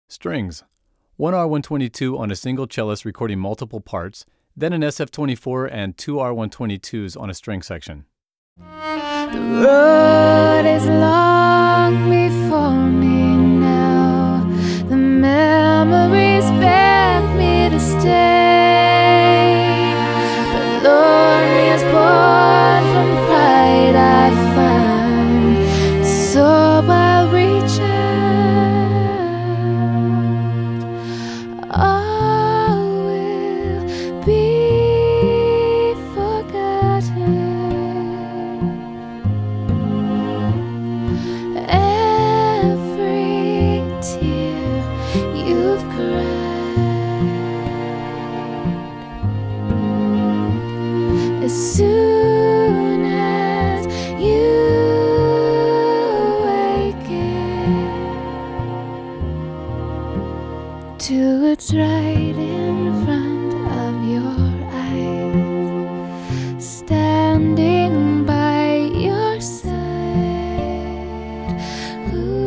Strings. One R122 on a single cellist recording multiple parts, then an SF24 and two R122s on a string section. The road is long before me now. The memories beg me to stay, but lonely as born from pride I find, so I'll reach out. All will be forgotten. Every tear you've cried, as soon as you awaken to what's right in front of your eyes, standing by your side. Ooh.